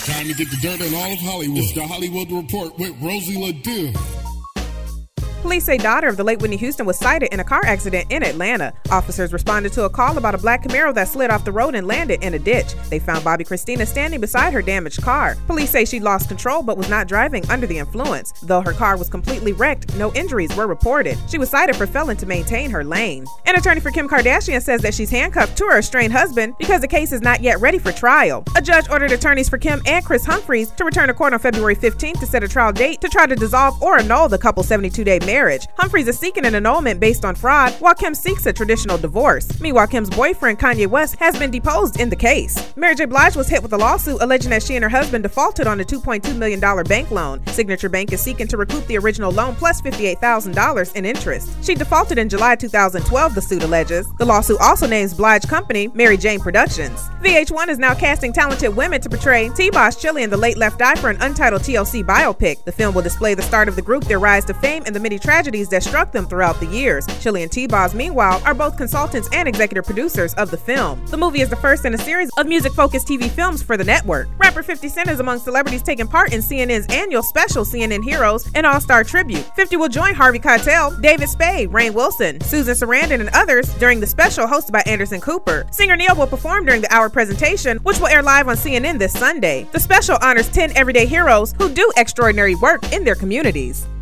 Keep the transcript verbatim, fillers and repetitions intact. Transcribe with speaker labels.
Speaker 1: Time to get the dirt on all of Hollywood. It's the Hollywood Report with Rosie LaDue.
Speaker 2: Police say daughter of the late Whitney Houston was sighted in a car accident in Atlanta. Officers responded to a call about a black Camaro that slid off the road and landed in a ditch. They found Bobby Christina standing beside her damaged car. Police say she lost control but was not driving under the influence. Though her car was completely wrecked, no injuries were reported. She was cited for failing to maintain her lane. An attorney for Kim Kardashian says that she's handcuffed to her estranged husband because the case is not yet ready for trial. A judge ordered attorneys for Kim and Kris Humphries to return to court on February fifteenth to set a trial date to try to dissolve or annul the couple's seventy-two day marriage. Humphries is seeking an annulment based on fraud, while Kim seeks a traditional divorce. Meanwhile, Kim's boyfriend, Kanye West, has been deposed in the case. Mary J. Blige was hit with a lawsuit alleging that she and her husband defaulted on a two point two million dollars bank loan. Signature Bank is seeking to recoup the original loan plus fifty-eight thousand dollars in interest. She defaulted in July two thousand twelve, the suit alleges. The lawsuit also names Blige company Mary Jane Productions. V H one is now casting talented women to portray T-Boz, Chilli, and the Late Left Eye for an untitled T L C biopic. The film will display the start of the group, their rise to fame, and the many tragedies that struck them throughout the years. Chilli and T-Boz, meanwhile, are both consultants and executive producers of the film. The movie is the first in a series of music-focused T V films for the network. Rapper fifty Cent is among celebrities taking part in C N N's annual special C N N Heroes and All-Star Tribute. fifty will join Harvey Keitel, David Spade, Rainn Wilson, Susan Sarandon, and others during the special hosted by Anderson Cooper. Singer Neil will perform during the hour presentation, which will air live on C N N this Sunday. The special honors ten everyday heroes who do extraordinary work in their communities.